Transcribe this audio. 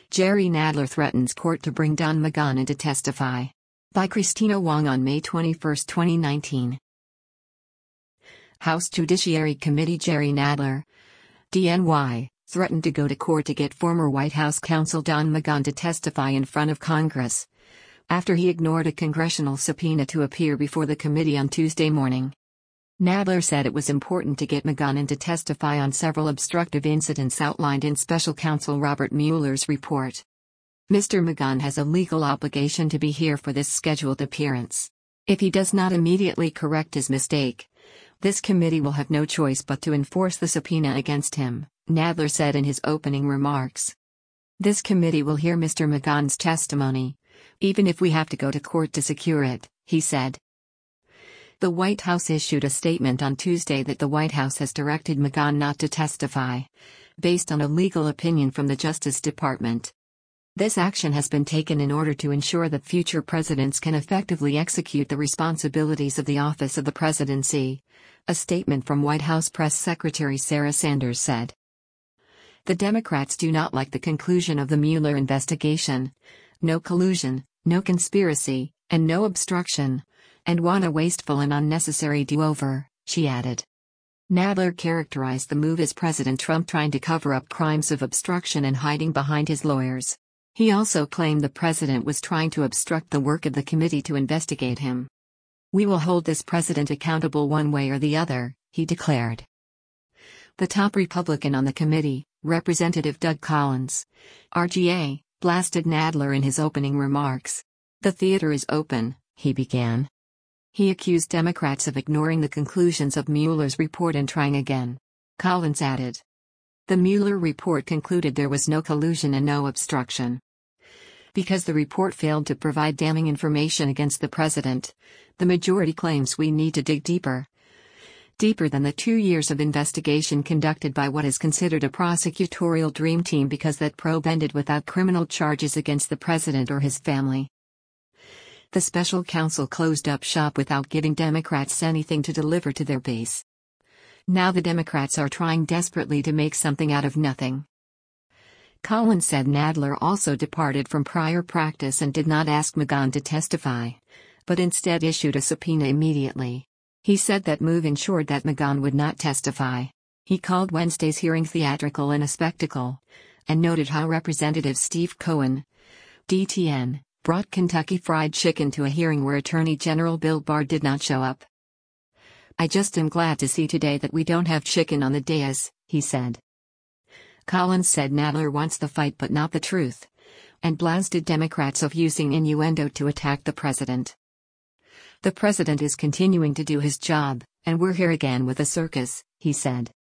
Jerry Nadler threatens court to bring Don McGahn in to testify. By Christina Wong on May 21, 2019. House Judiciary Committee Jerry Nadler, DNY, threatened to go to court to get former White House counsel Don McGahn to testify in front of Congress after he ignored a congressional subpoena to appear before the committee on Tuesday morning. Nadler said it was important to get McGahn in to testify on several obstructive incidents outlined in Special Counsel Robert Mueller's report. Mr. McGahn has a legal obligation to be here for this scheduled appearance. If he does not immediately correct his mistake, this committee will have no choice but to enforce the subpoena against him, Nadler said in his opening remarks. This committee will hear Mr. McGahn's testimony, even if we have to go to court to secure it, he said. The White House issued a statement on Tuesday that the White House has directed McGahn not to testify, based on a legal opinion from the Justice Department. This action has been taken in order to ensure that future presidents can effectively execute the responsibilities of the office of the presidency, a statement from White House Press Secretary Sarah Sanders said. The Democrats do not like the conclusion of the Mueller investigation. No collusion, no conspiracy, and no obstruction, and want a wasteful and unnecessary do-over, she added. Nadler characterized the move as President Trump trying to cover up crimes of obstruction and hiding behind his lawyers. He also claimed the president was trying to obstruct the work of the committee to investigate him. We will hold this president accountable one way or the other, he declared. The top Republican on the committee, Representative Doug Collins, RGA, blasted Nadler in his opening remarks. The theater is open, he began. He accused Democrats of ignoring the conclusions of Mueller's report and trying again. Collins added. The Mueller report concluded there was no collusion and no obstruction. Because the report failed to provide damning information against the president, the majority claims we need to dig deeper. Deeper than the 2 years of investigation conducted by what is considered a prosecutorial dream team because that probe ended without criminal charges against the president or his family. The special counsel closed up shop without giving Democrats anything to deliver to their base. Now the Democrats are trying desperately to make something out of nothing. Collins said Nadler also departed from prior practice and did not ask McGahn to testify, but instead issued a subpoena immediately. He said that move ensured that McGahn would not testify. He called Wednesday's hearing theatrical and a spectacle, and noted how Representative Steve Cohen, DTN, brought Kentucky Fried Chicken to a hearing where Attorney General Bill Barr did not show up. I just am glad to see today that we don't have chicken on the dais, he said. Collins said Nadler wants the fight but not the truth, and blasted Democrats of using innuendo to attack the president. The president is continuing to do his job, and we're here again with a circus, he said.